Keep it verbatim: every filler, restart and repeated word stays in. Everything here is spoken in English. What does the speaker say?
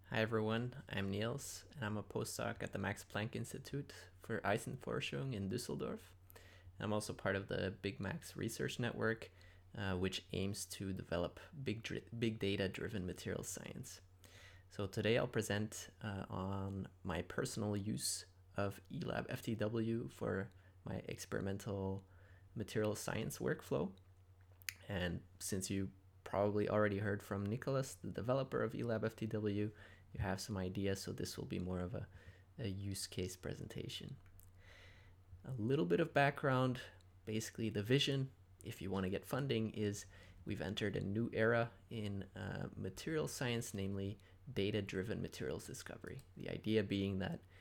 Hi everyone, I'm Niels, and I'm a postdoc at the Max Planck Institute for Eisenforschung in Düsseldorf. I'm also part of the Big Max Research Network, uh, which aims to develop big, dri- big data driven material science. So today I'll present uh, on my personal use of eLab F T W for my experimental material science workflow. And since you probably already heard from Nicholas, the developer of eLab F T W, you have some ideas, so this will be more of a, a use case presentation. A little bit of background, basically the vision, if you want to get funding, is we've entered a new era in uh, material science, namely data-driven materials discovery. The idea being that